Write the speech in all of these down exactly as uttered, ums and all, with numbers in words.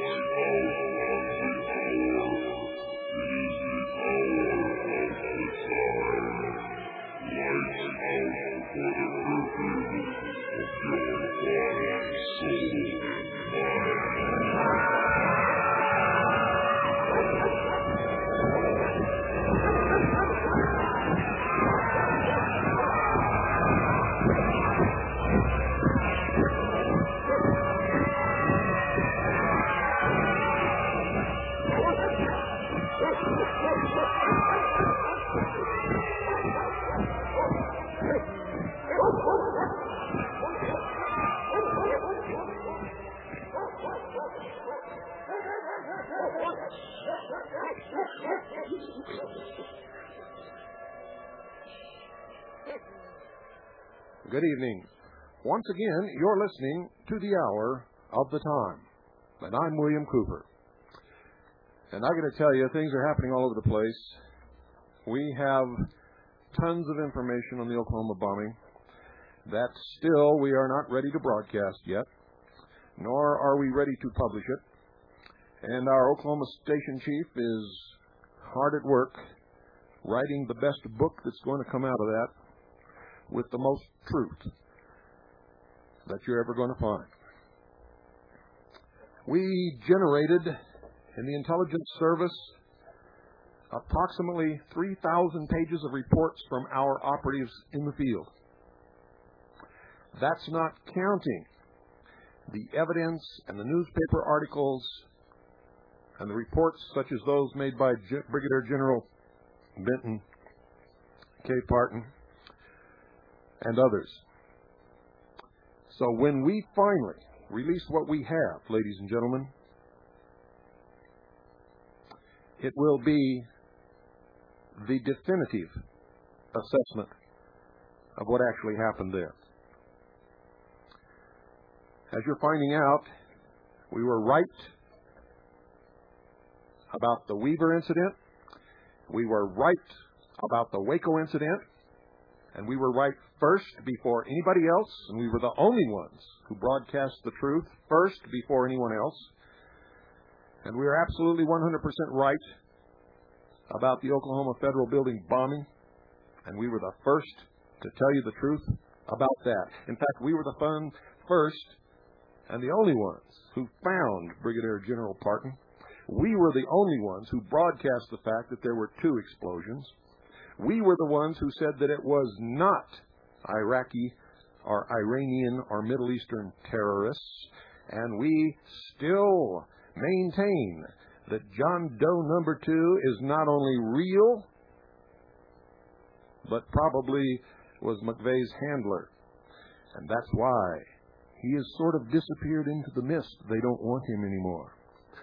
Good evening. Once again, you're listening to the Hour of the Time, and I'm William Cooper. And I got to tell you, things are happening all over the place. We have tons of information on the Oklahoma bombing that still we are not ready to broadcast yet, nor are we ready to publish it. And our Oklahoma station chief is hard at work writing the best book that's going to come out of that, with the most truth that you're ever going to find. We generated in the intelligence service approximately three thousand pages of reports from our operatives in the field. That's not counting the evidence and the newspaper articles and the reports such as those made by G- Brigadier General Benton K. Parton and others. So when we finally release what we have, ladies and gentlemen, it will be the definitive assessment of what actually happened there. As you're finding out, we were right about the Weaver incident. We were right about the Waco incident. And we were right first before anybody else, and we were the only ones who broadcast the truth first before anyone else. And we are absolutely one hundred percent right about the Oklahoma Federal Building bombing, and we were the first to tell you the truth about that. In fact, we were the fun first and the only ones who found Brigadier General Parton. We were the only ones who broadcast the fact that there were two explosions. We were the ones who said that it was not Iraqi or Iranian or Middle Eastern terrorists, and we still maintain that John Doe number two is not only real, but probably was McVeigh's handler. And that's why he has sort of disappeared into the mist. They don't want him anymore.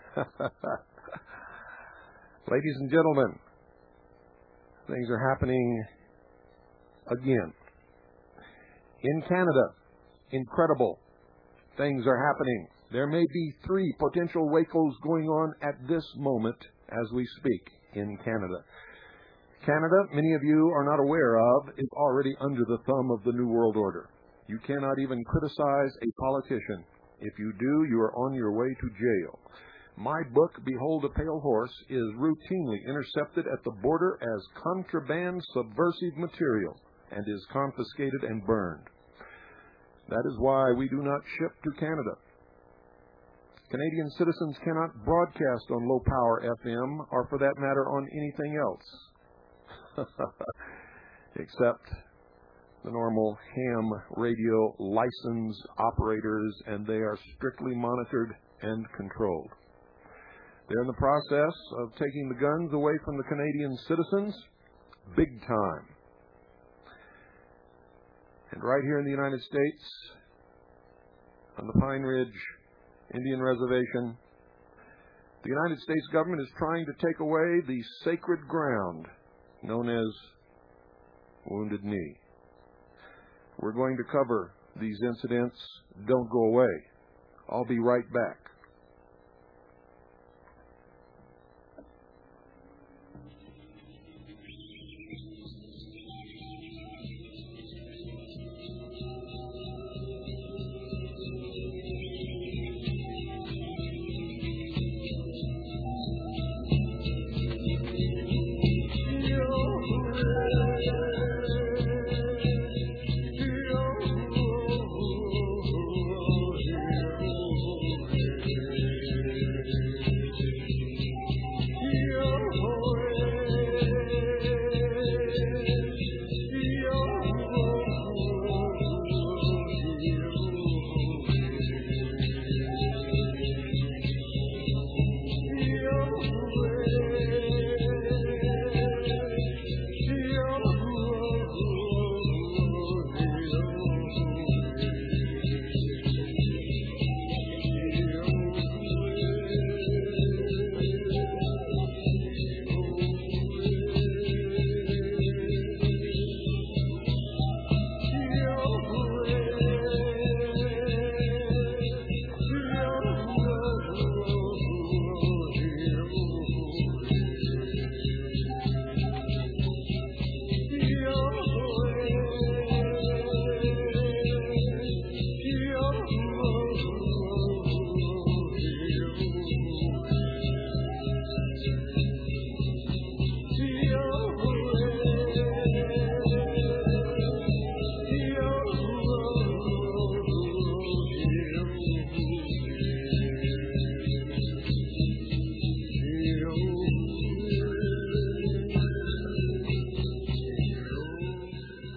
Ladies and gentlemen, things are happening again. In Canada, incredible things are happening. There may be three potential Wacos going on at this moment as we speak in Canada. Canada, many of you are not aware of, is already under the thumb of the New World Order. You cannot even criticize a politician. If you do, you are on your way to jail. My book, Behold a Pale Horse, is routinely intercepted at the border as contraband subversive material and is confiscated and burned. That is why we do not ship to Canada. Canadian citizens cannot broadcast on low-power F M or, for that matter, on anything else, except the normal ham radio license operators, and they are strictly monitored and controlled. They're in the process of taking the guns away from the Canadian citizens big time. And right here in the United States, on the Pine Ridge Indian Reservation, the United States government is trying to take away the sacred ground known as Wounded Knee. We're going to cover these incidents. Don't go away. I'll be right back.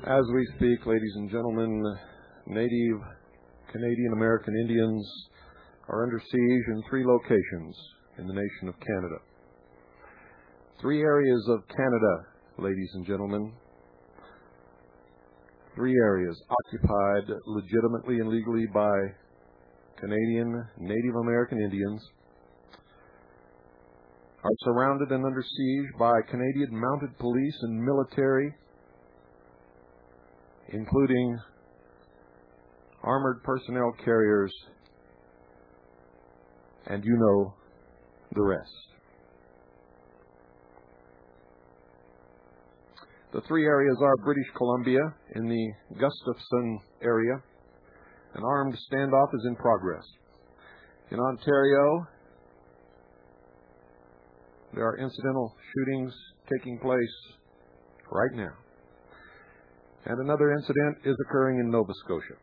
As we speak, ladies and gentlemen, Native Canadian American Indians are under siege in three locations in the nation of Canada. Three areas of Canada, ladies and gentlemen. Three areas occupied legitimately and legally by Canadian Native American Indians are surrounded and under siege by Canadian mounted police and military, including armored personnel carriers, and you know the rest. The three areas are British Columbia in the Gustafson area. An armed standoff is in progress. In Ontario, there are incidental shootings taking place right now. And another incident is occurring in Nova Scotia.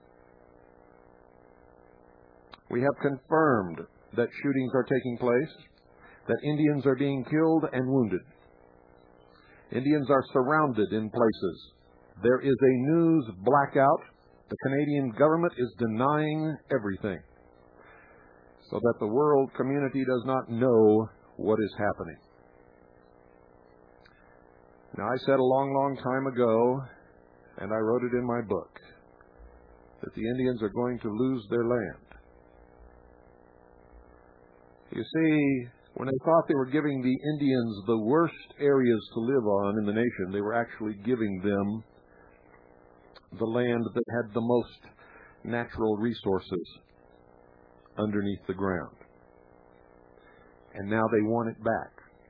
We have confirmed that shootings are taking place, that Indians are being killed and wounded. Indians are surrounded in places. There is a news blackout. The Canadian government is denying everything so that the world community does not know what is happening. Now, I said a long, long time ago, and I wrote it in my book, that the Indians are going to lose their land. You see, when they thought they were giving the Indians the worst areas to live on in the nation, they were actually giving them the land that had the most natural resources underneath the ground. And now they want it back.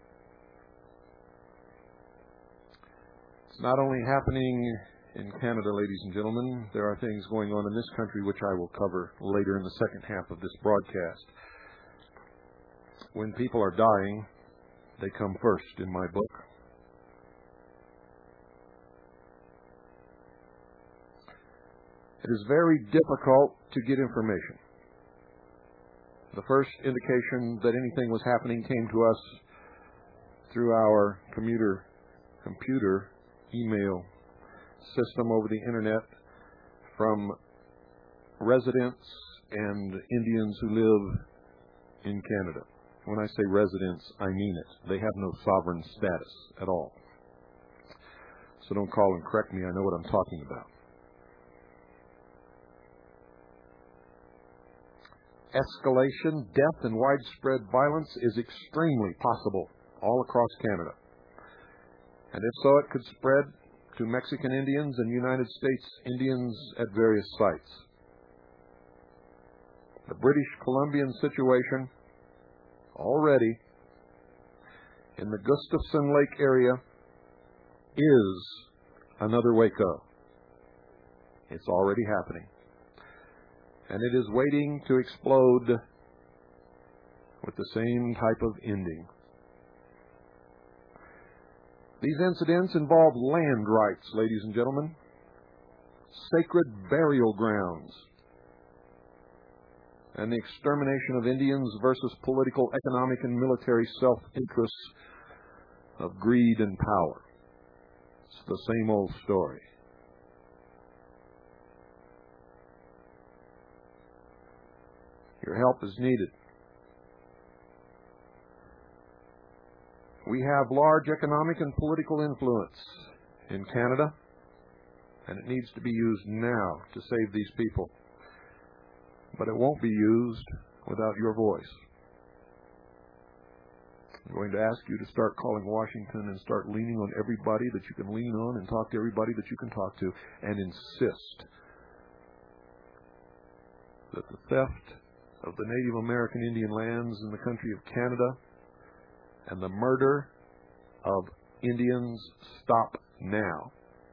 It's not only happening in Canada, ladies and gentlemen. There are things going on in this country which I will cover later in the second half of this broadcast. When people are dying, they come first in my book. It is very difficult to get information. The first indication that anything was happening came to us through our commuter, computer email system over the internet from residents and Indians who live in Canada. When I say residents, I mean it. They have no sovereign status at all. So don't call and correct me. I know what I'm talking about. Escalation, death, and widespread violence is extremely possible all across Canada. And if so, it could spread to Mexican Indians and United States Indians at various sites. The British Columbian situation already in the Gustafson Lake area is another Waco. It's already happening. And it is waiting to explode with the same type of ending. These incidents involve land rights, ladies and gentlemen, sacred burial grounds, and the extermination of Indians versus political, economic, and military self-interests of greed and power. It's the same old story. Your help is needed. We have large economic and political influence in Canada, and it needs to be used now to save these people. But it won't be used without your voice. I'm going to ask you to start calling Washington and start leaning on everybody that you can lean on and talk to everybody that you can talk to and insist that the theft of the Native American Indian lands in the country of Canada and the murder of Indians stop now.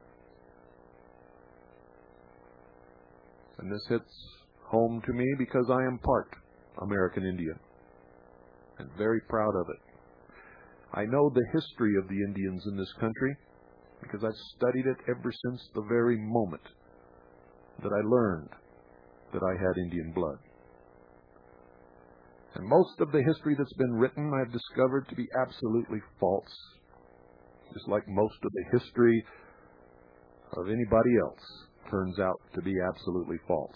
And this hits home to me because I am part American Indian and very proud of it. I know the history of the Indians in this country because I've studied it ever since the very moment that I learned that I had Indian blood. And most of the history that's been written I've discovered to be absolutely false, just like most of the history of anybody else turns out to be absolutely false.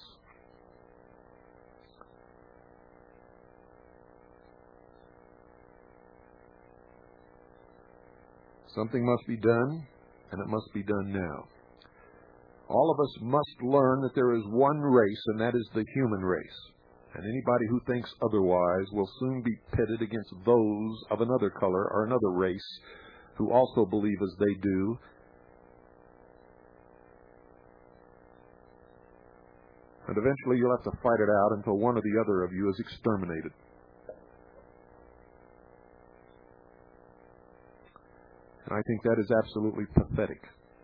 Something must be done, and it must be done now. All of us must learn that there is one race, and that is the human race. And anybody who thinks otherwise will soon be pitted against those of another color or another race who also believe as they do. And eventually you'll have to fight it out until one or the other of you is exterminated. And I think that is absolutely pathetic.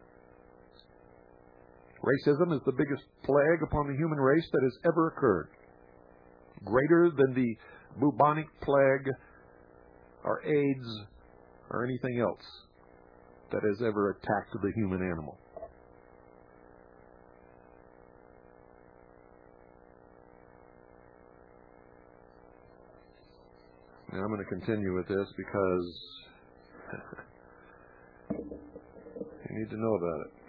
Racism is the biggest plague upon the human race that has ever occurred. Greater than the bubonic plague or AIDS or anything else that has ever attacked the human animal. Now I'm going to continue with this because you need to know about it.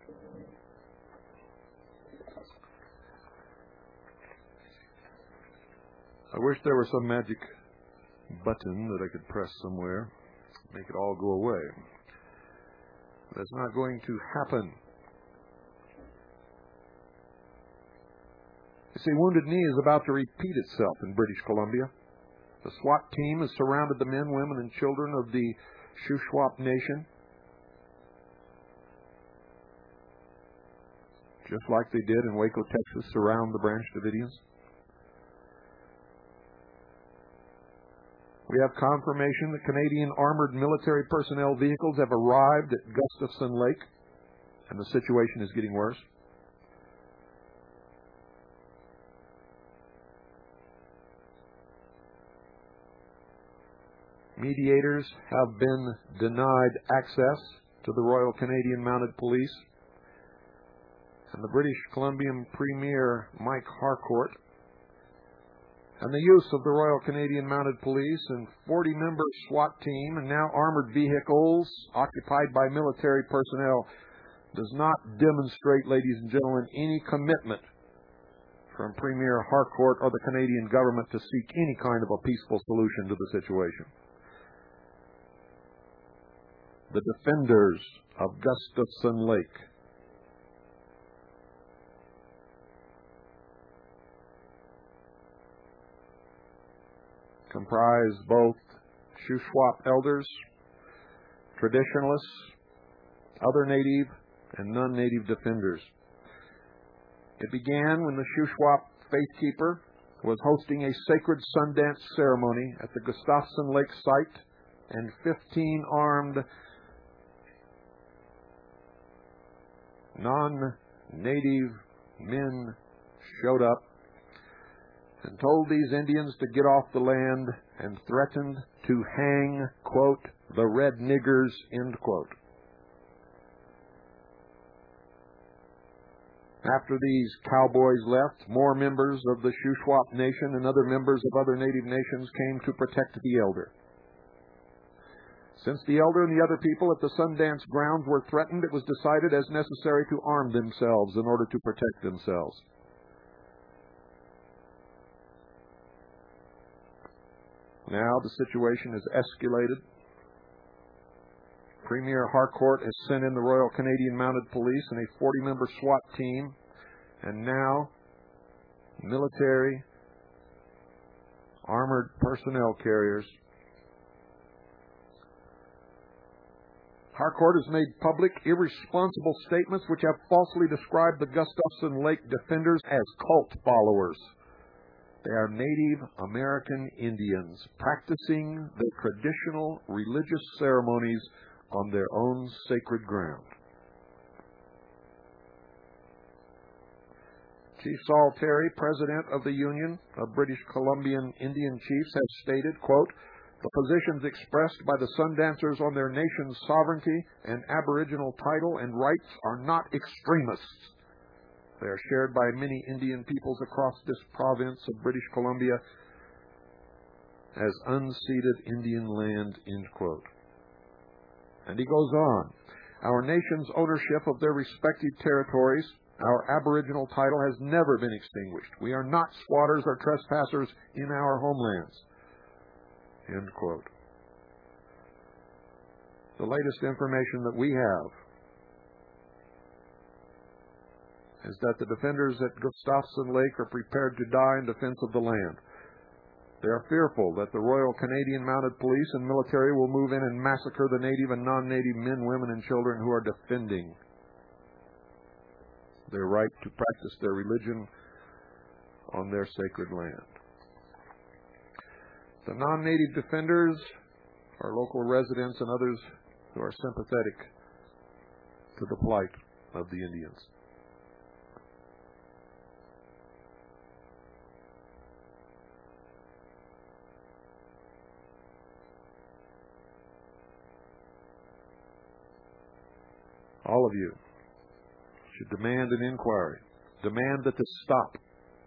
I wish there were some magic button that I could press somewhere, make it all go away. That's not going to happen. You see, Wounded Knee is about to repeat itself in British Columbia. The SWAT team has surrounded the men, women, and children of the Shuswap Nation, just like they did in Waco, Texas, surround the Branch Davidians. We have confirmation that Canadian armored military personnel vehicles have arrived at Gustafson Lake, and the situation is getting worse. Mediators have been denied access to the Royal Canadian Mounted Police, and the British Columbian Premier Mike Harcourt and the use of the Royal Canadian Mounted Police and forty-member SWAT team and now armored vehicles occupied by military personnel does not demonstrate, ladies and gentlemen, any commitment from Premier Harcourt or the Canadian government to seek any kind of a peaceful solution to the situation. The defenders of Gustafson Lake comprise both Shuswap elders, traditionalists, other native and non-native defenders. It began when the Shuswap faithkeeper was hosting a sacred Sundance ceremony at the Gustafson Lake site, and fifteen armed non-native men showed up and told these Indians to get off the land and threatened to hang, quote, the red niggers, end quote. After these cowboys left, more members of the Shuswap Nation and other members of other native nations came to protect the elder. Since the elder and the other people at the Sundance grounds were threatened, it was decided as necessary to arm themselves in order to protect themselves. Now the situation has escalated. Premier Harcourt has sent in the Royal Canadian Mounted Police and a forty-member SWAT team, and now military armored personnel carriers. Harcourt has made public irresponsible statements which have falsely described the Gustafson Lake defenders as cult followers. They are Native American Indians practicing their traditional religious ceremonies on their own sacred ground. Chief Saul Terry, President of the Union of British Columbian Indian Chiefs, has stated, quote, the positions expressed by the Sundancers on their nation's sovereignty and aboriginal title and rights are not extremists. They are shared by many Indian peoples across this province of British Columbia as unceded Indian land, end quote. And he goes on, our nation's ownership of their respective territories, our aboriginal title has never been extinguished. We are not squatters or trespassers in our homelands. End quote. The latest information that we have is that the defenders at Gustafson Lake are prepared to die in defense of the land. They are fearful that the Royal Canadian Mounted Police and military will move in and massacre the native and non-native men, women, and children who are defending their right to practice their religion on their sacred land. The non-native defenders are local residents and others who are sympathetic to the plight of the Indians. All of you should demand an inquiry. Demand that this stop.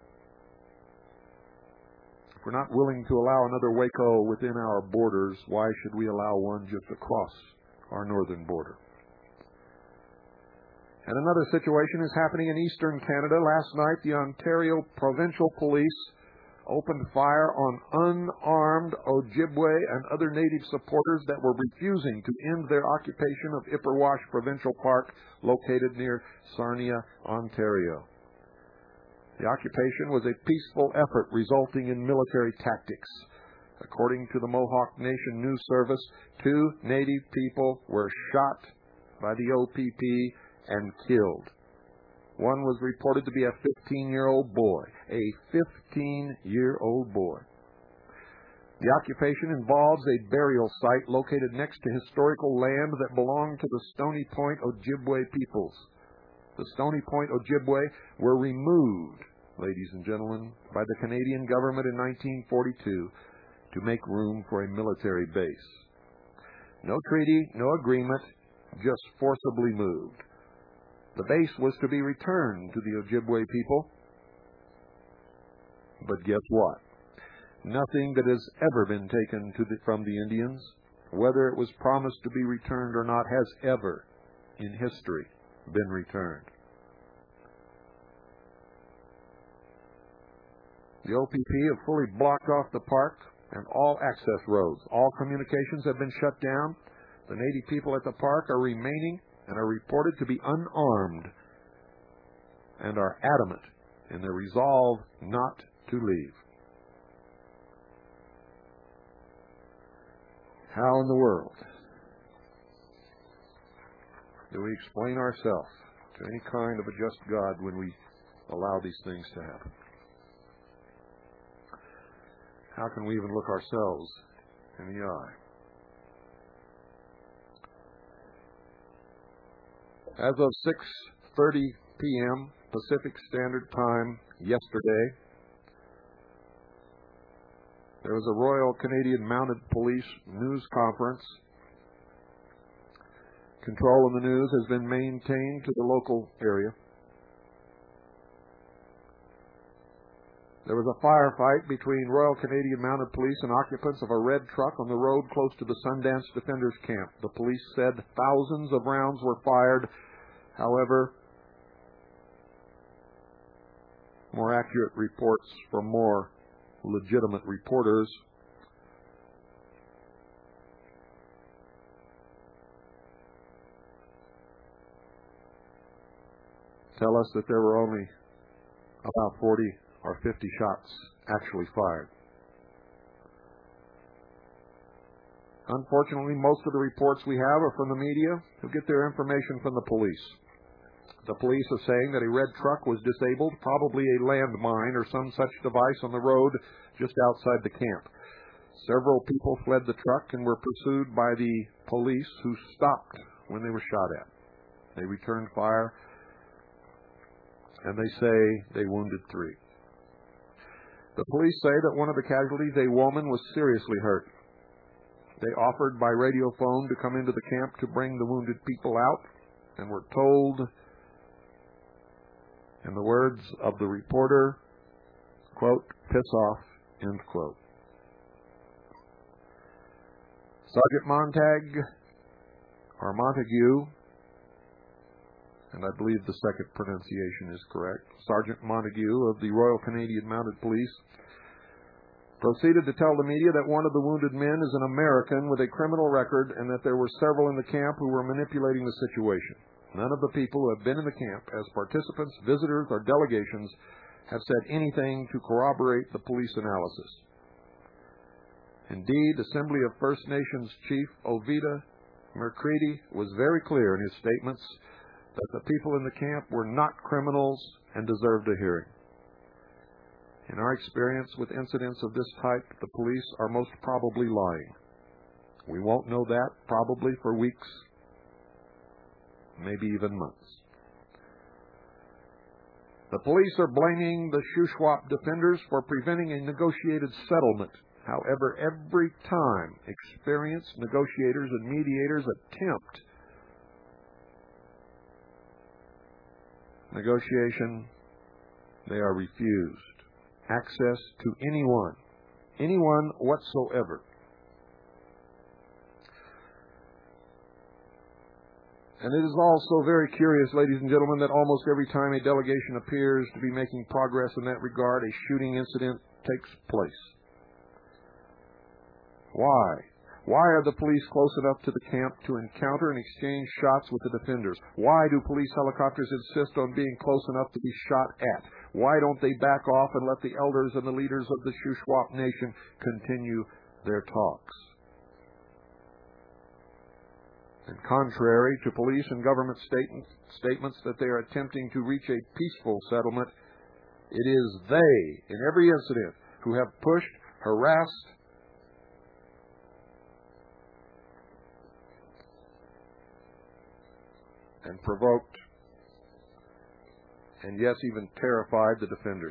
If we're not willing to allow another Waco within our borders, why should we allow one just across our northern border? And another situation is happening in eastern Canada. Last night, the Ontario Provincial Police opened fire on unarmed Ojibwe and other Native supporters that were refusing to end their occupation of Ipperwash Provincial Park, located near Sarnia, Ontario. The occupation was a peaceful effort resulting in military tactics. According to the Mohawk Nation News Service, two Native people were shot by the O P P and killed. One was reported to be a fifteen-year-old boy. A fifteen-year-old boy. The occupation involves a burial site located next to historical land that belonged to the Stony Point Ojibwe peoples. The Stony Point Ojibwe were removed, ladies and gentlemen, by the Canadian government in nineteen forty-two to make room for a military base. No treaty, no agreement, just forcibly moved. The base was to be returned to the Ojibwe people. But guess what? Nothing that has ever been taken to the, from the Indians, whether it was promised to be returned or not, has ever in history been returned. The O P P have fully blocked off the park and all access roads. All communications have been shut down. The Native people at the park are remaining and are reported to be unarmed and are adamant in their resolve not to leave. How in the world do we explain ourselves to any kind of a just God when we allow these things to happen? How can we even look ourselves in the eye? As of six thirty p m Pacific Standard Time yesterday, there was a Royal Canadian Mounted Police news conference. Control of the news has been maintained to the local area. There was a firefight between Royal Canadian Mounted Police and occupants of a red truck on the road close to the Sundance Defenders Camp. The police said thousands of rounds were fired. However, more accurate reports from more legitimate reporters tell us that there were only about forty or fifty shots actually fired. Unfortunately, most of the reports we have are from the media, who get their information from the police. The police are saying that a red truck was disabled, probably a landmine or some such device on the road just outside the camp. Several people fled the truck and were pursued by the police, who stopped when they were shot at. They returned fire, and they say they wounded three. The police say that one of the casualties, a woman, was seriously hurt. They offered by radio phone to come into the camp to bring the wounded people out, and were told, in the words of the reporter, quote, piss off, end quote. Sergeant Montag, or Montague, and I believe the second pronunciation is correct, Sergeant Montague of the Royal Canadian Mounted Police, proceeded to tell the media that one of the wounded men is an American with a criminal record and that there were several in the camp who were manipulating the situation. None of the people who have been in the camp as participants, visitors, or delegations have said anything to corroborate the police analysis. Indeed, Assembly of First Nations Chief Ovida Mercredi was very clear in his statements that the people in the camp were not criminals and deserved a hearing. In our experience with incidents of this type, the police are most probably lying. We won't know that probably for weeks, maybe even months. The police are blaming the Shuswap defenders for preventing a negotiated settlement. However, every time experienced negotiators and mediators attempt negotiation, they are refused access to anyone, anyone whatsoever. And it is also very curious, ladies and gentlemen, that almost every time a delegation appears to be making progress in that regard, a shooting incident takes place. Why? Why are the police close enough to the camp to encounter and exchange shots with the defenders? Why do police helicopters insist on being close enough to be shot at? Why don't they back off and let the elders and the leaders of the Shuswap Nation continue their talks? And contrary to police and government statements, statements that they are attempting to reach a peaceful settlement, it is they, in every incident, who have pushed, harassed, and provoked, and yes, even terrified the defenders.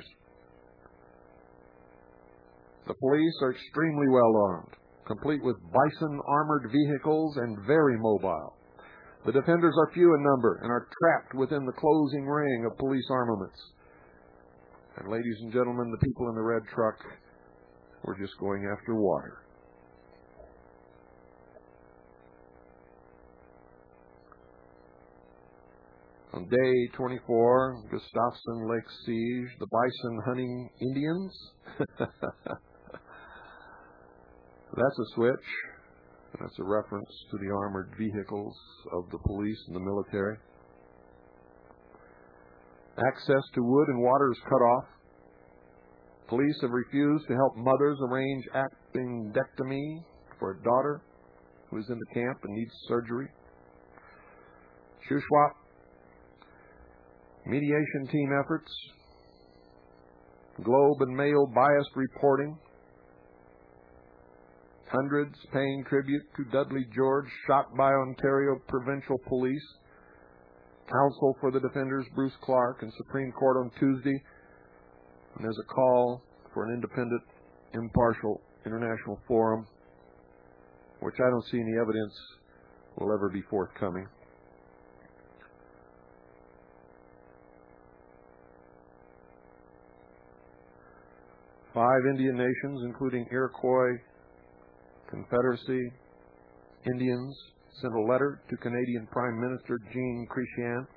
The police are extremely well armed, complete with bison armored vehicles and very mobile. The defenders are few in number and are trapped within the closing ring of police armaments. And ladies and gentlemen, the people in the red truck were just going after water. On day twenty-four, Gustafson Lake siege, the bison hunting Indians. That's a switch. That's a reference to the armored vehicles of the police and the military. Access to wood and water is cut off. Police have refused to help mothers arrange appendectomy for a daughter who is in the camp and needs surgery. Shuswap mediation team efforts, Globe and Mail biased reporting, hundreds paying tribute to Dudley George, shot by Ontario Provincial Police, counsel for the defenders Bruce Clark in Supreme Court on Tuesday, and there's a call for an independent, impartial international forum, which I don't see any evidence will ever be forthcoming. Five Indian nations, including Iroquois Confederacy Indians, sent a letter to Canadian Prime Minister Jean Chrétien.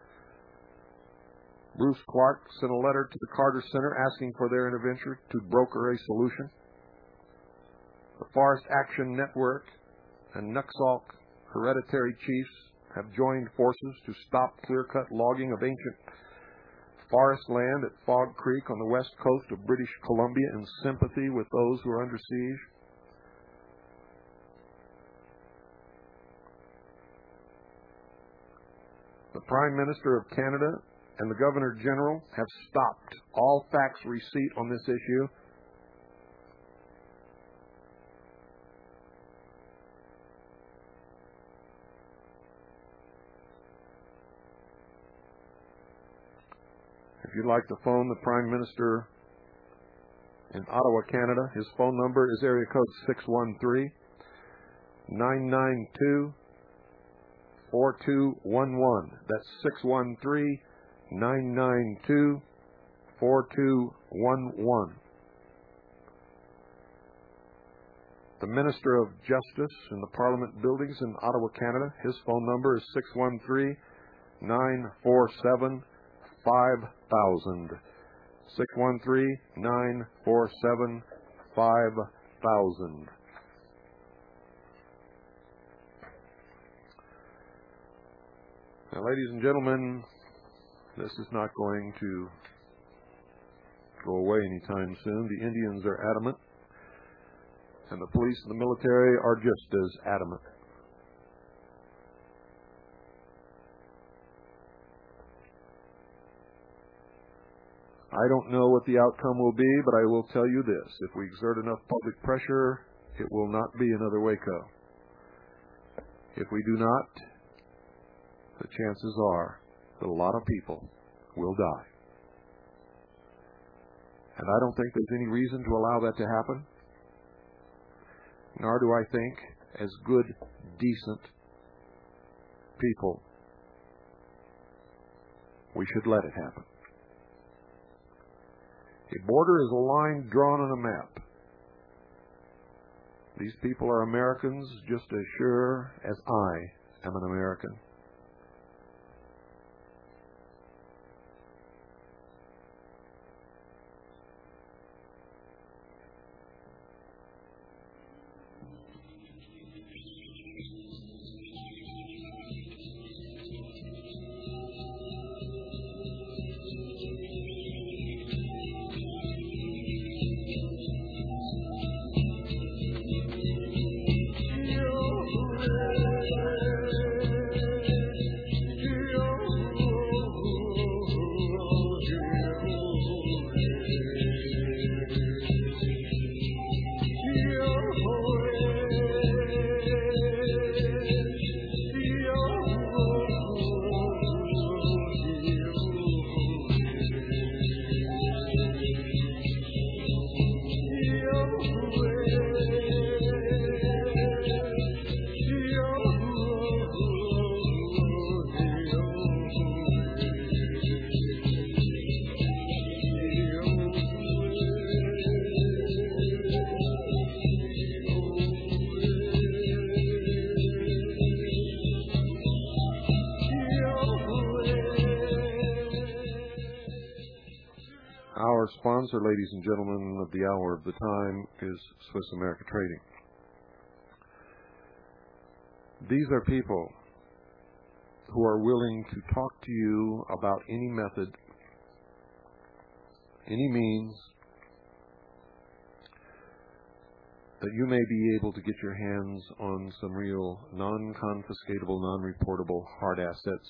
Bruce Clark sent a letter to the Carter Center asking for their intervention to broker a solution. The Forest Action Network and Nuxalk hereditary chiefs have joined forces to stop clear-cut logging of ancient forest land at Fog Creek on the west coast of British Columbia in sympathy with those who are under siege. The Prime Minister of Canada and the Governor General have stopped all fax receipt on this issue. If you'd like to phone the Prime Minister in Ottawa, Canada, his phone number is area code six one three, nine nine two, four two one one. That's six one three, nine nine two, four two one one. The Minister of Justice in the Parliament buildings in Ottawa, Canada, his phone number is six one three, nine four seven, five thousand. six one three, nine four seven, five thousand. Now, ladies and gentlemen, this is not going to go away anytime soon. The Indians are adamant, and the police and the military are just as adamant. I don't know what the outcome will be, but I will tell you this. If we exert enough public pressure, it will not be another Waco. If we do not, the chances are that a lot of people will die. And I don't think there's any reason to allow that to happen. Nor do I think, as good, decent people, we should let it happen. A border is a line drawn on a map. These people are Americans just as sure as I am an American. Our sponsor, ladies and gentlemen, of the hour of the time is Swiss America Trading. These are people who are willing to talk to you about any method, any means that you may be able to get your hands on some real non-confiscatable, non-reportable hard assets,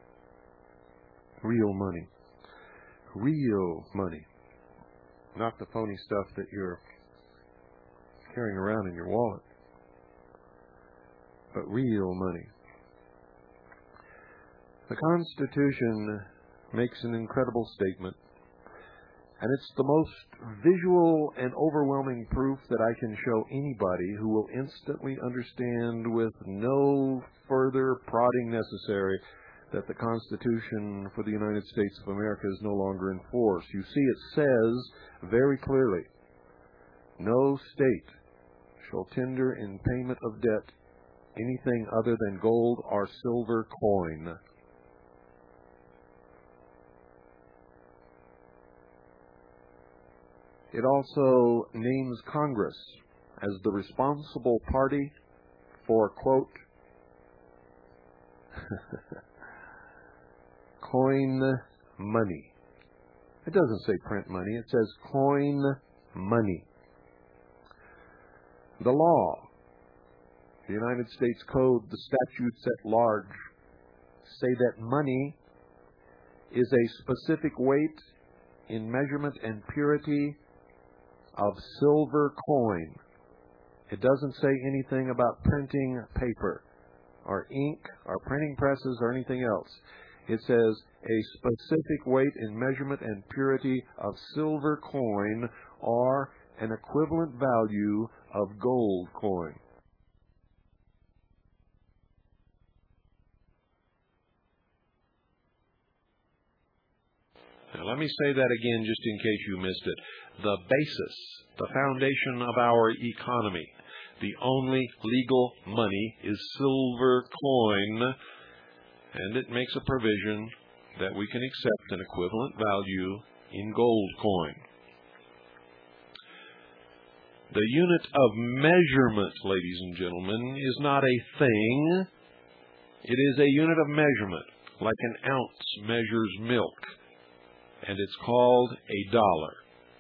real money. Real money, not the phony stuff that you're carrying around in your wallet, but real money. The Constitution makes an incredible statement, and it's the most visual and overwhelming proof that I can show anybody who will instantly understand with no further prodding necessary that the Constitution for the United States of America is no longer in force. You see, it says very clearly, no state shall tender in payment of debt anything other than gold or silver coin. It also names Congress as the responsible party for, quote, coin money. It doesn't say print money. It says coin money. The law, the United States Code, the statutes at large say that money is a specific weight in measurement and purity of silver coin. It doesn't say anything about printing paper or ink or printing presses or anything else. It says a specific weight in measurement and purity of silver coin or an equivalent value of gold coin. Now, let me say that again just in case you missed it. The basis, the foundation of our economy, the only legal money is silver coin. and it makes a provision that we can accept an equivalent value in gold coin. The unit of measurement, ladies and gentlemen, is not a thing. It is a unit of measurement, like an ounce measures milk, and it's called a dollar.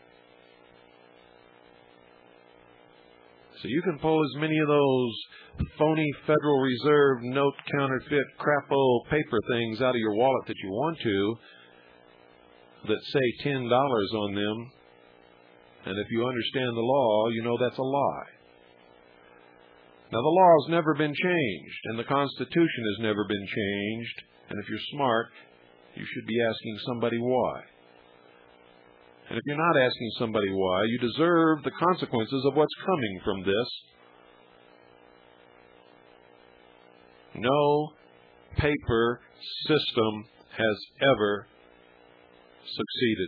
So you can pull as many of those phony Federal Reserve note counterfeit crapo paper things out of your wallet that you want to that say ten dollars on them. And if you understand the law, you know that's a lie. Now, the law has never been changed, and the Constitution has never been changed. And if you're smart, you should be asking somebody why. And if you're not asking somebody why, you deserve the consequences of what's coming from this. No paper system has ever succeeded.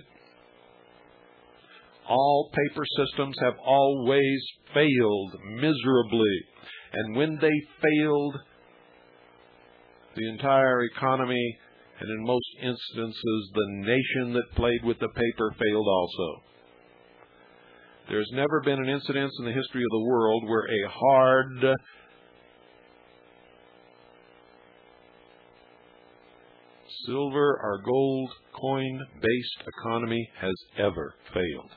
All paper systems have always failed miserably. And when they failed, the entire economy, and in most instances, the nation that played with the paper, failed also. There's never been an incident in the history of the world where a hard silver or gold coin-based economy has ever failed.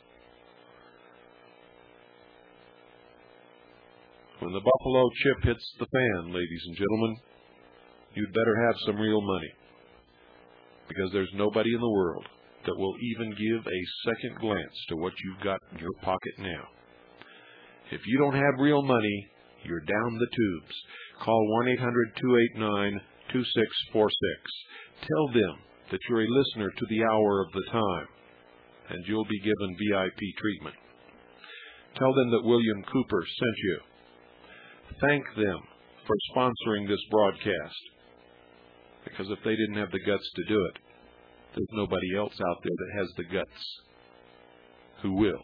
When the buffalo chip hits the fan, ladies and gentlemen, you'd better have some real money, because there's nobody in the world that will even give a second glance to what you've got in your pocket now. If you don't have real money, you're down the tubes. Call one eight hundred, two eight nine, two six four six. Tell them that you're a listener to the hour of the time, and you'll be given V I P treatment. Tell them that William Cooper sent you. Thank them for sponsoring this broadcast, because if they didn't have the guts to do it, there's nobody else out there that has the guts who will.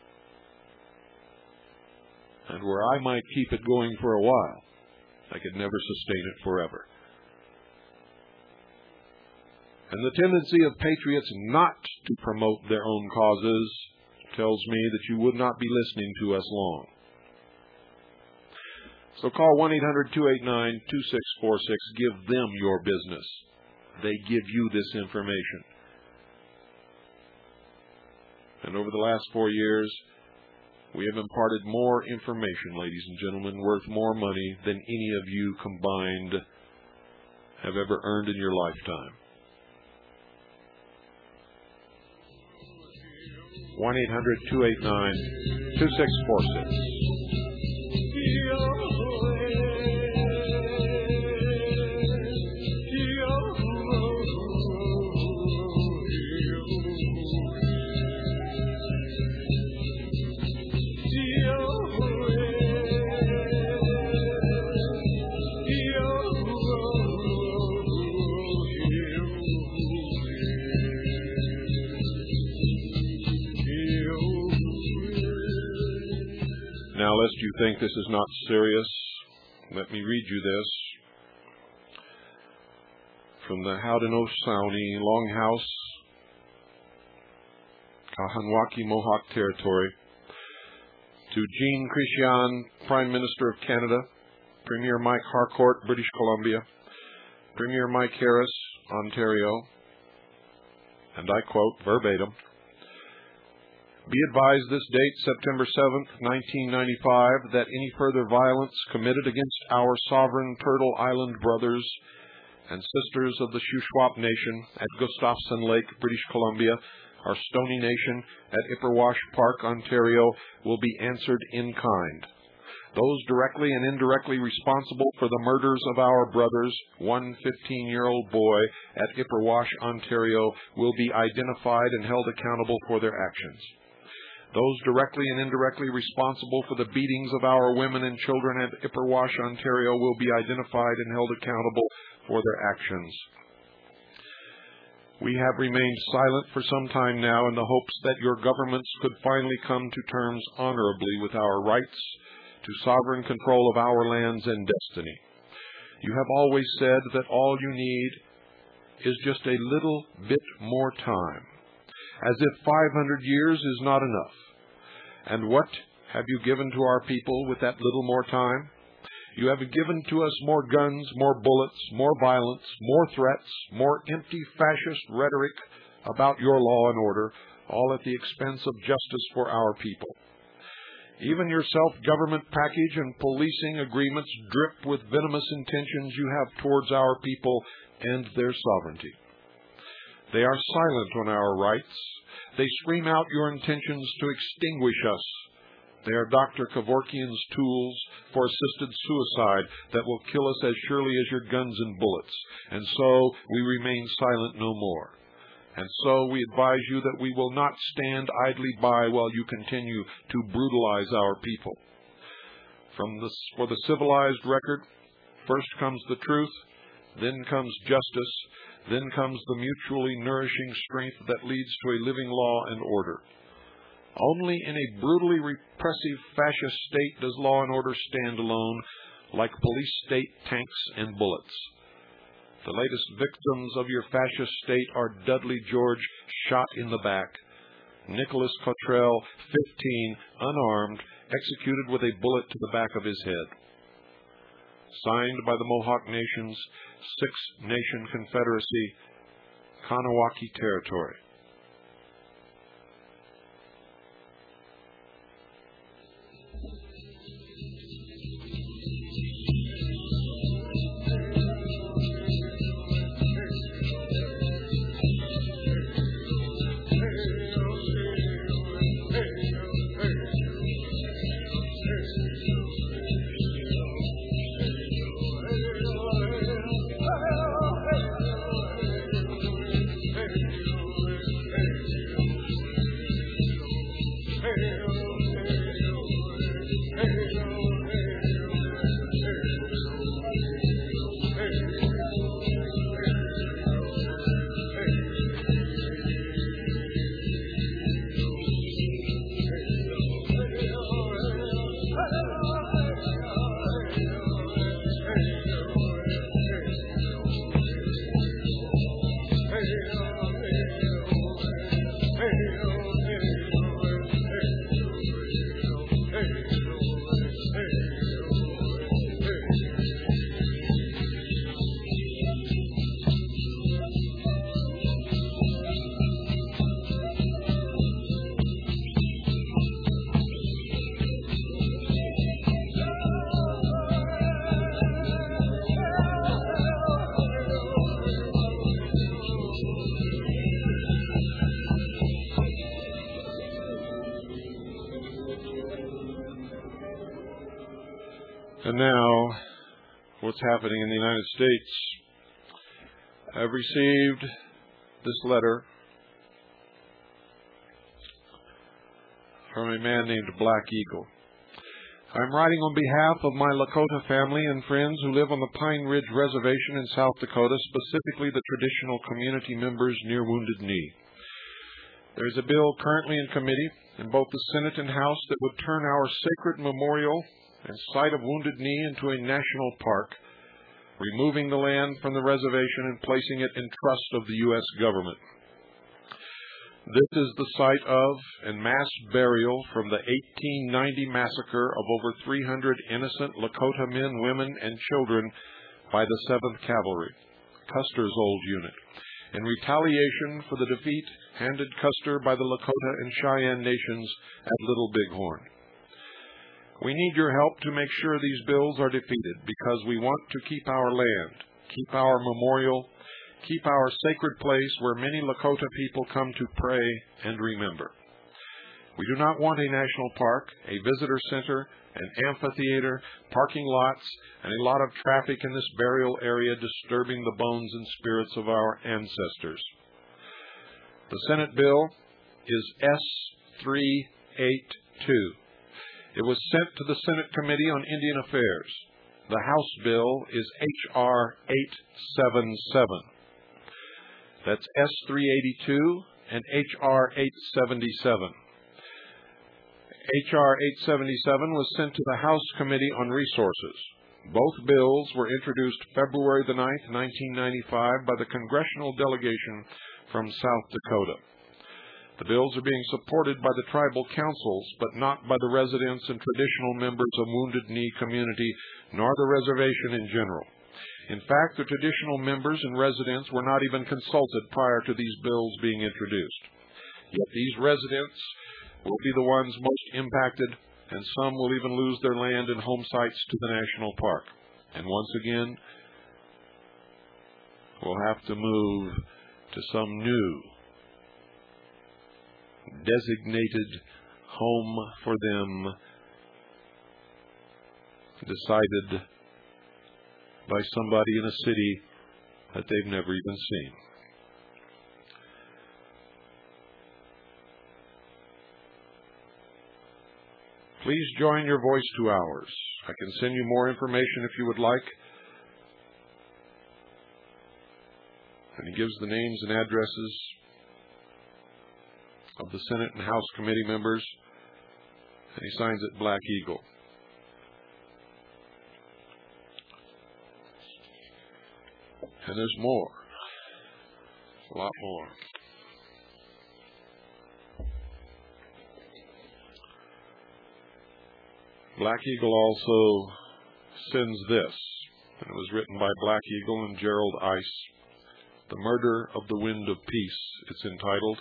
And where I might keep it going for a while, I could never sustain it forever. And the tendency of patriots not to promote their own causes tells me that you would not be listening to us long. So call one eight hundred, two eight nine, two six four six. Give them your business. They give you this information. And over the last four years, we have imparted more information, ladies and gentlemen, worth more money than any of you combined have ever earned in your lifetime. one eight hundred, two eight nine, two six four six. Now, lest you think this is not serious, let me read you this from the Haudenosaunee Longhouse, Kahanwaki Mohawk Territory, to Jean Chrétien, Prime Minister of Canada, Premier Mike Harcourt, British Columbia, Premier Mike Harris, Ontario, and I quote verbatim, "Be advised this date, September seventh, nineteen ninety-five, that any further violence committed against our sovereign Turtle Island brothers and sisters of the Shuswap Nation at Gustafson Lake, British Columbia, our Stoney Nation at Ipperwash Park, Ontario, will be answered in kind. Those directly and indirectly responsible for the murders of our brothers, one fifteen-year-old boy at Ipperwash, Ontario, will be identified and held accountable for their actions. Those directly and indirectly responsible for the beatings of our women and children at Ipperwash, Ontario, will be identified and held accountable for their actions. We have remained silent for some time now in the hopes that your governments could finally come to terms honorably with our rights to sovereign control of our lands and destiny. You have always said that all you need is just a little bit more time, as if five hundred years is not enough. And what have you given to our people with that little more time? You have given to us more guns, more bullets, more violence, more threats, more empty fascist rhetoric about your law and order, all at the expense of justice for our people. Even your self-government package and policing agreements drip with venomous intentions you have towards our people and their sovereignty. They are silent on our rights. They scream out your intentions to extinguish us. They are Doctor Kevorkian's tools for assisted suicide that will kill us as surely as your guns and bullets. And so we remain silent no more. And so we advise you that we will not stand idly by while you continue to brutalize our people. From the, for the civilized record, first comes the truth, then comes justice, then comes the mutually nourishing strength that leads to a living law and order. Only in a brutally repressive fascist state does law and order stand alone, like police state tanks and bullets. The latest victims of your fascist state are Dudley George, shot in the back, Nicholas Cottrell, fifteen, unarmed, executed with a bullet to the back of his head. Signed by the Mohawk Nation's Six-Nation Confederacy, Kahnawake Territory. And now, what's happening in the United States. I've received this letter from a man named Black Eagle. I'm writing on behalf of my Lakota family and friends who live on the Pine Ridge Reservation in South Dakota, specifically the traditional community members near Wounded Knee. There is a bill currently in committee in both the Senate and House that would turn our sacred memorial and site of Wounded Knee into a national park, removing the land from the reservation and placing it in trust of the U S government. This is the site of and mass burial from the eighteen ninety massacre of over three hundred innocent Lakota men, women, and children by the seventh Cavalry, Custer's old unit, in retaliation for the defeat handed Custer by the Lakota and Cheyenne nations at Little Bighorn. We need your help to make sure these bills are defeated because we want to keep our land, keep our memorial, keep our sacred place where many Lakota people come to pray and remember. We do not want a national park, a visitor center, an amphitheater, parking lots, and a lot of traffic in this burial area disturbing the bones and spirits of our ancestors. The Senate bill is S three eighty-two. It was sent to the Senate Committee on Indian Affairs. The House bill is H R eight seventy-seven. That's S three eighty-two and H R eight seventy-seven. H R eight seventy-seven was sent to the House Committee on Resources. Both bills were introduced February the ninth, nineteen ninety-five, by the congressional delegation from South Dakota. The bills are being supported by the tribal councils, but not by the residents and traditional members of Wounded Knee community, nor the reservation in general. In fact, the traditional members and residents were not even consulted prior to these bills being introduced. Yet these residents will be the ones most impacted, and some will even lose their land and home sites to the national park. And once again, we'll have to move to some new designated home for them, decided by somebody in a city that they've never even seen. Please join your voice to ours. I can send you more information if you would like. And he gives the names and addresses of the Senate and House committee members, and he signs it Black Eagle. And there's more, a lot more. Black Eagle also sends this, and it was written by Black Eagle and Gerald Ice. The Murder of the Wind of Peace, it's entitled.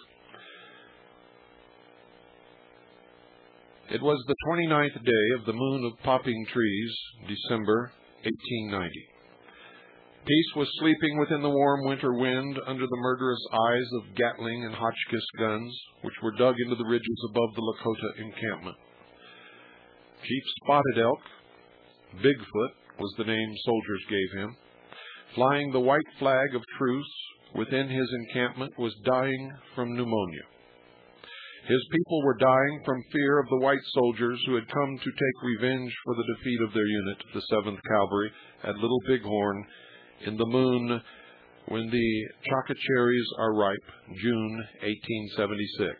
It was the twenty-ninth day of the moon of popping trees, December eighteen ninety. Peace was sleeping within the warm winter wind under the murderous eyes of Gatling and Hotchkiss guns, which were dug into the ridges above the Lakota encampment. Chief Spotted Elk, Bigfoot was the name soldiers gave him, flying the white flag of truce within his encampment, was dying from pneumonia. His people were dying from fear of the white soldiers who had come to take revenge for the defeat of their unit, the seventh Cavalry, at Little Bighorn, in the moon when the chocacherries are ripe, June eighteen seventy-six.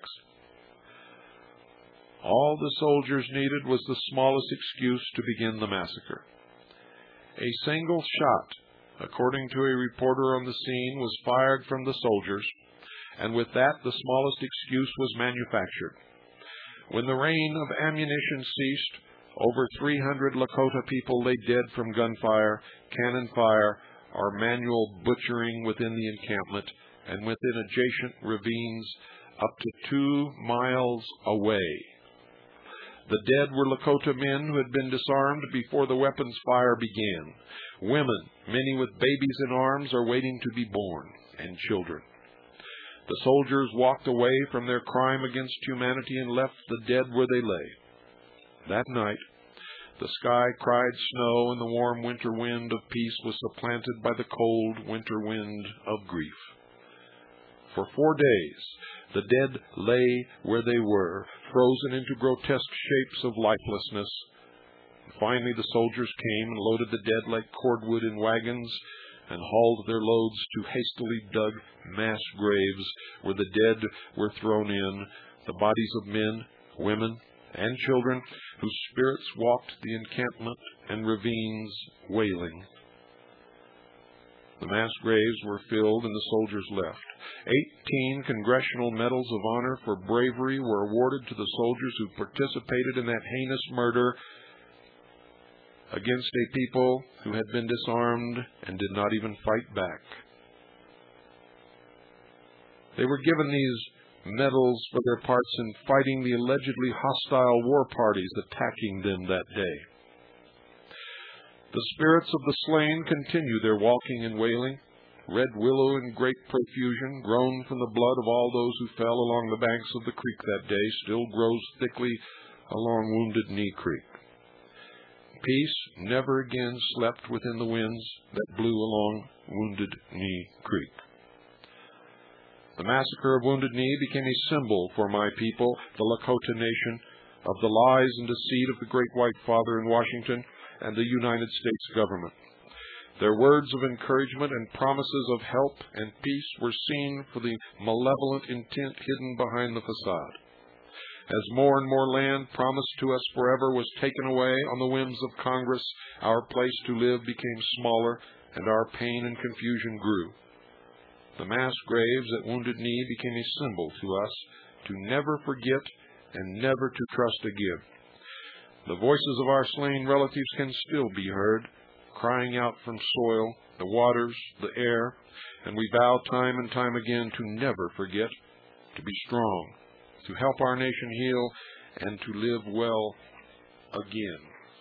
All the soldiers needed was the smallest excuse to begin the massacre. A single shot, according to a reporter on the scene, was fired from the soldiers, and with that the smallest excuse was manufactured. When the rain of ammunition ceased, over three hundred Lakota people lay dead from gunfire, cannon fire, or manual butchering within the encampment and within adjacent ravines up to two miles away. The dead were Lakota men who had been disarmed before the weapons fire began. Women, many with babies in arms, are waiting to be born, and children. The soldiers walked away from their crime against humanity and left the dead where they lay. That night, the sky cried snow, and the warm winter wind of peace was supplanted by the cold winter wind of grief. For four days, the dead lay where they were, frozen into grotesque shapes of lifelessness. Finally, the soldiers came and loaded the dead like cordwood in wagons and hauled their loads to hastily dug mass graves where the dead were thrown in, the bodies of men, women, and children whose spirits walked the encampment and ravines wailing. The mass graves were filled and the soldiers left. Eighteen Congressional Medals of Honor for bravery were awarded to the soldiers who participated in that heinous murder against a people who had been disarmed and did not even fight back. They were given these medals for their parts in fighting the allegedly hostile war parties attacking them that day. The spirits of the slain continue their walking and wailing. Red willow in great profusion, grown from the blood of all those who fell along the banks of the creek that day, still grows thickly along Wounded Knee Creek. Peace never again slept within the winds that blew along Wounded Knee Creek. The massacre of Wounded Knee became a symbol for my people, the Lakota Nation, of the lies and deceit of the Great White Father in Washington and the United States government. Their words of encouragement and promises of help and peace were seen for the malevolent intent hidden behind the facade. As more and more land promised to us forever was taken away on the whims of Congress, our place to live became smaller, and our pain and confusion grew. The mass graves at Wounded Knee became a symbol to us to never forget and never to trust again. The voices of our slain relatives can still be heard, crying out from soil, the waters, the air, and we vow time and time again to never forget, to be strong, to help our nation heal, and to live well again.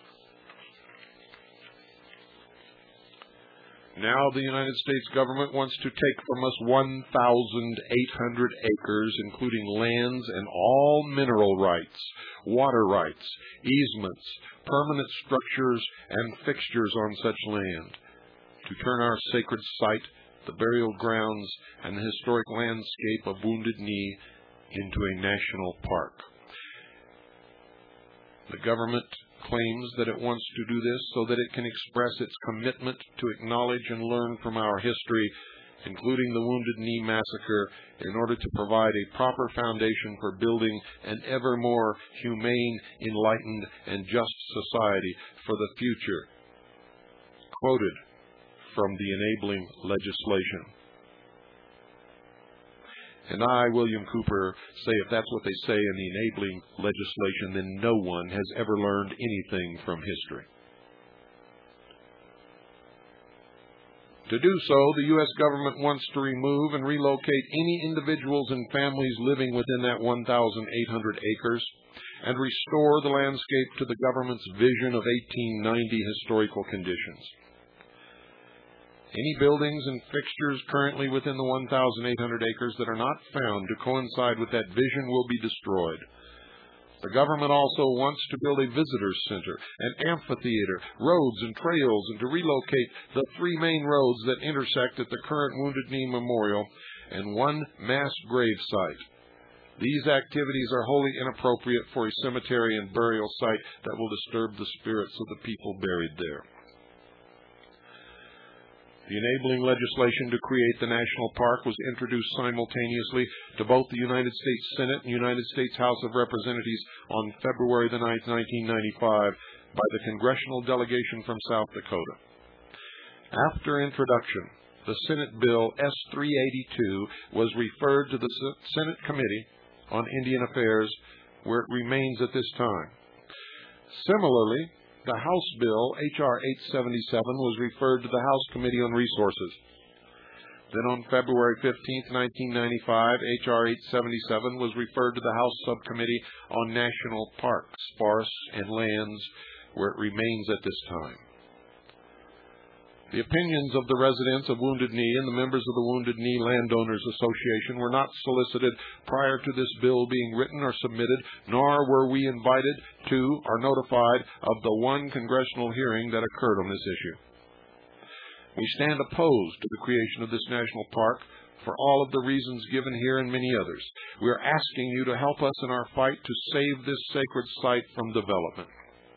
Now the United States government wants to take from us one thousand eight hundred acres, including lands and all mineral rights, water rights, easements, permanent structures, and fixtures on such land, to turn our sacred site, the burial grounds, and the historic landscape of Wounded Knee into a national park. The government claims that it wants to do this so that it can express its commitment to acknowledge and learn from our history, including the Wounded Knee Massacre, in order to provide a proper foundation for building an ever more humane, enlightened, and just society for the future. Quoted from the enabling legislation. And I, William Cooper, say if that's what they say in the enabling legislation, then no one has ever learned anything from history. To do so, the U S government wants to remove and relocate any individuals and families living within that one thousand eight hundred acres and restore the landscape to the government's vision of eighteen ninety historical conditions. Any buildings and fixtures currently within the one thousand eight hundred acres that are not found to coincide with that vision will be destroyed. The government also wants to build a visitor's center, an amphitheater, roads and trails, and to relocate the three main roads that intersect at the current Wounded Knee Memorial and one mass grave site. These activities are wholly inappropriate for a cemetery and burial site that will disturb the spirits of the people buried there. The enabling legislation to create the national park was introduced simultaneously to both the United States Senate and United States House of Representatives on February the ninth, nineteen ninety-five, by the congressional delegation from South Dakota. After introduction, the Senate Bill S three eighty-two was referred to the Senate Committee on Indian Affairs, where it remains at this time. Similarly, the House Bill, H R eight seventy-seven, was referred to the House Committee on Resources. Then on February fifteenth, nineteen ninety-five, H R eight seventy-seven was referred to the House Subcommittee on National Parks, Forests, and Lands, where it remains at this time. The opinions of the residents of Wounded Knee and the members of the Wounded Knee Landowners Association were not solicited prior to this bill being written or submitted, nor were we invited to or notified of the one congressional hearing that occurred on this issue. We stand opposed to the creation of this national park for all of the reasons given here and many others. We are asking you to help us in our fight to save this sacred site from development.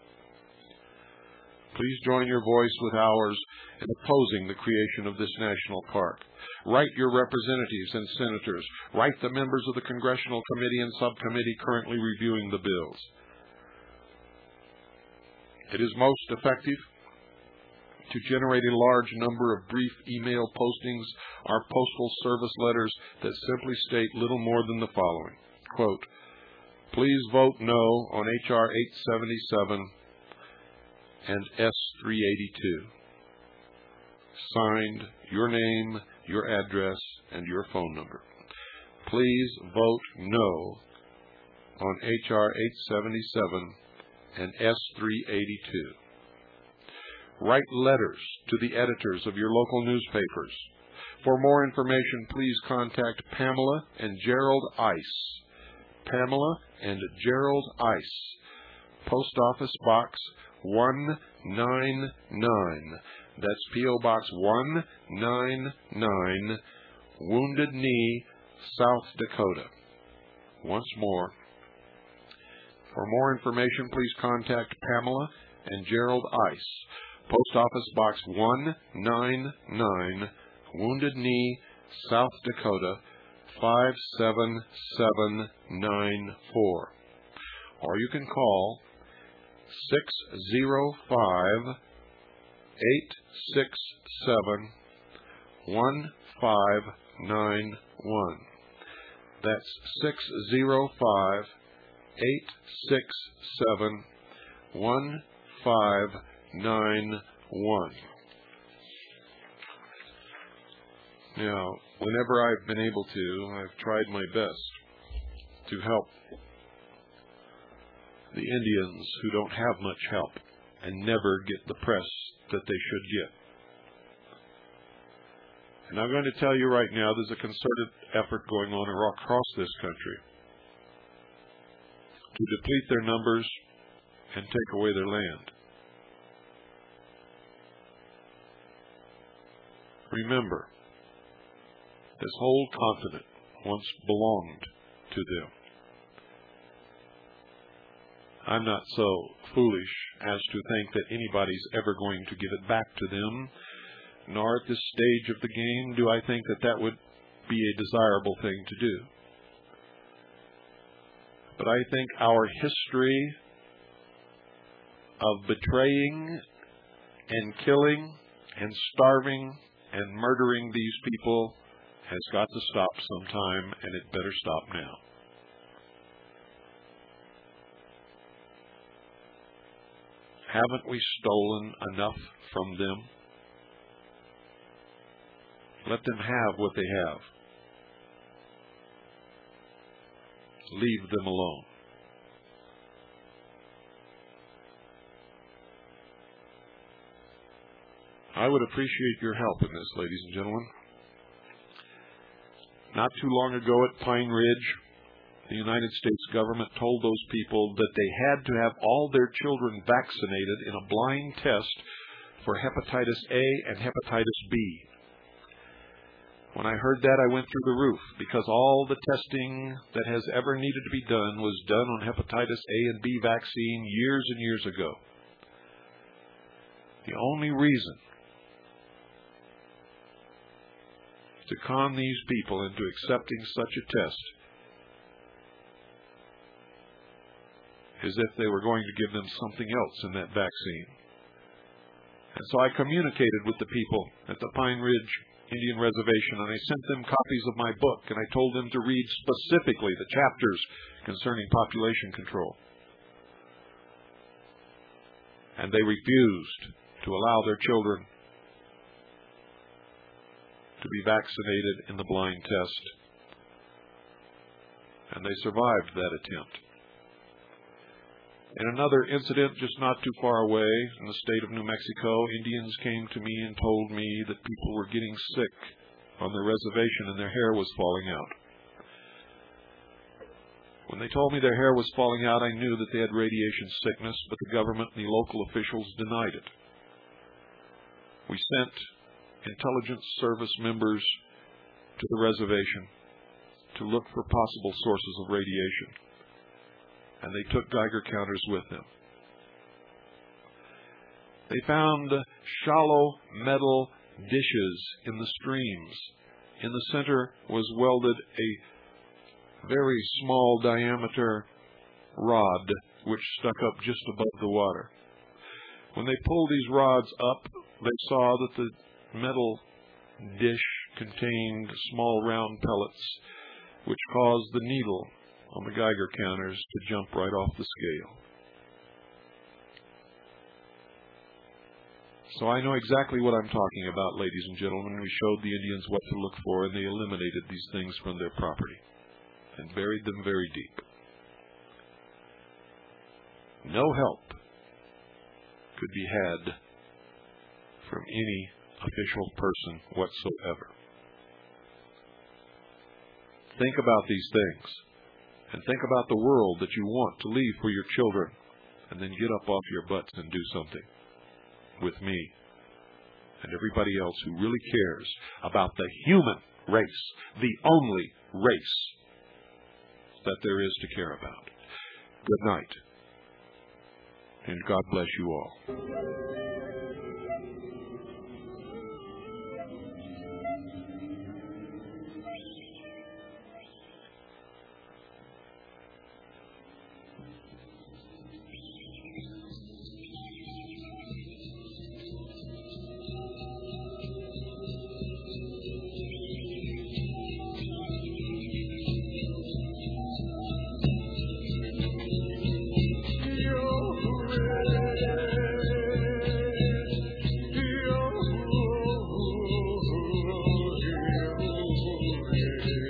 Please join your voice with ours in opposing the creation of this national park. Write your representatives and senators. Write the members of the Congressional Committee and Subcommittee currently reviewing the bills. It is most effective to generate a large number of brief email postings or postal service letters that simply state little more than the following. Quote, please vote no on H R eight seventy-seven and S three eighty-two. Signed, your name, your address, and your phone number. Please vote no on H R eight seventy-seven and S three eighty-two. Write letters to the editors of your local newspapers. For more information, please contact Pamela and Gerald Ice. Pamela and Gerald Ice. Post Office Box one ninety-nine. That's P O Box one ninety-nine, Wounded Knee, South Dakota. Once more, for more information, please contact Pamela and Gerald Ice. Post Office Box one ninety-nine, Wounded Knee, South Dakota, five seven seven nine four. or you can call six zero five, eight six seven, one five nine one. That's six zero five, eight six seven, one five nine one. Now, whenever I've been able to, I've tried my best to help the Indians who don't have much help and never get the press that they should get. And I'm going to tell you right now, there's a concerted effort going on across this country to deplete their numbers and take away their land. Remember, this whole continent once belonged to them. I'm not so foolish as to think that anybody's ever going to give it back to them, nor at this stage of the game do I think that that would be a desirable thing to do. But I think our history of betraying and killing and starving and murdering these people has got to stop sometime, and it better stop now. Haven't we stolen enough from them? Let them have what they have. Leave them alone. I would appreciate your help in this, ladies and gentlemen. Not too long ago at Pine Ridge, the United States government told those people that they had to have all their children vaccinated in a blind test for hepatitis A and hepatitis B. When I heard that, I went through the roof, because all the testing that has ever needed to be done was done on hepatitis A and B vaccine years and years ago. The only reason to con these people into accepting such a test is if they were going to give them something else in that vaccine. And so I communicated with the people at the Pine Ridge Indian Reservation, and I sent them copies of my book, and I told them to read specifically the chapters concerning population control. And they refused to allow their children to be vaccinated in the blind test. And they survived that attempt. In another incident just not too far away in the state of New Mexico, Indians came to me and told me that people were getting sick on their reservation and their hair was falling out. When they told me their hair was falling out, I knew that they had radiation sickness, but the government and the local officials denied it. We sent intelligence service members to the reservation to look for possible sources of radiation, and they took Geiger counters with them. They found shallow metal dishes in the streams. In the center was welded a very small diameter rod which stuck up just above the water. When they pulled these rods up, they saw that the metal dish contained small round pellets which caused the needle on the Geiger counters to jump right off the scale. So I know exactly what I'm talking about, ladies and gentlemen. We showed the Indians what to look for, and they eliminated these things from their property and buried them very deep. No help could be had from any official person whatsoever. Think about these things, and think about the world that you want to leave for your children, and then get up off your butts and do something with me and everybody else who really cares about the human race, the only race that there is to care about. Good night, and God bless you all. away.